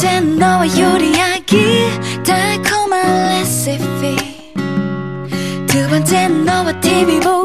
번째는 너와 요리하기 달콤한 레시피 두 번째는 너와 TV 보기